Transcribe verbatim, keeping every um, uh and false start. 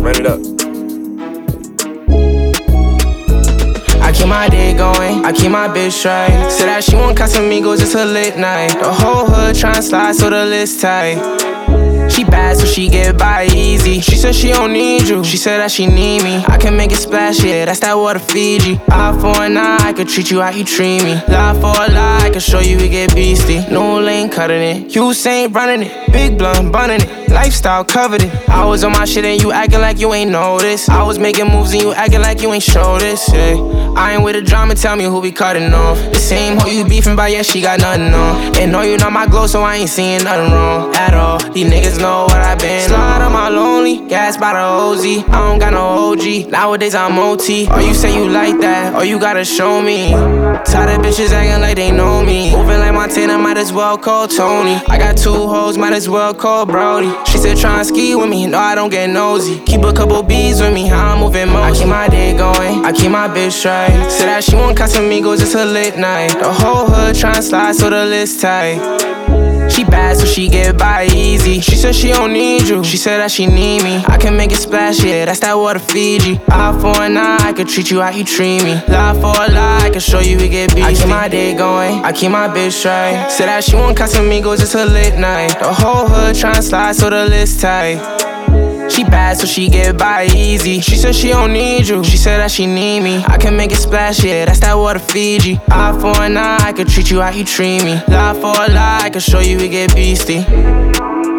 Run it up. I keep my day going, I keep my bitch straight. Said that she want Casamigos, it's a lit night. The whole hood tryna slide, so the list tight. She bad, so she get by easy. She said she don't need you, she said that she need me. I can make it splash, yeah, that's that water Fiji. Eye for an eye, I could treat you how you treat me. Lie for a lie, I can show you we get beastie. No lane cutting it, you ain't running it. Big blunt, bunning it, lifestyle covered it. I was on my shit and you acting like you ain't noticed. I was making moves and you acting like you ain't show this, yeah. I ain't with the drama, tell me who we cutting off. The same hoe you beefing by, yeah, she got nothing on. And no, you not my glow, so I ain't seeing nothing wrong at all. These niggas know what I been. Slide on my lonely, gas by the O Z. I don't got no O G, nowadays I'm O T. Or you say you like that, or you gotta show me. Tired of bitches acting like they know me. Moving like Montana, might as well call Tony. I got two hoes, might as well call Brody. She said try and ski with me, no I don't get nosy. Keep a couple bees with me, how I'm moving most. I keep my day going, I keep my bitch straight. Said that she want Casamigos, it's a lit night. The whole hood tryna slide, so the list tight. She bad, so she get by easy. She said she don't need you, she said that she need me. I can make it splash, yeah, that's that water Fiji. Eye for an eye, I could treat you how you treat me. Lie for a lie, I can show you we get beastie. I keep my day going, I keep my bitch straight. Said that she want Casamigos, it's a lit night. The whole hood tryna slide, so the list tight. She bad, so she get by easy. She said she don't need you, she said that she need me. I can make it splash, yeah, that's that water Fiji. Eye for an eye, I could treat you how you treat me. Lie for a lie, I can show you we get beastie.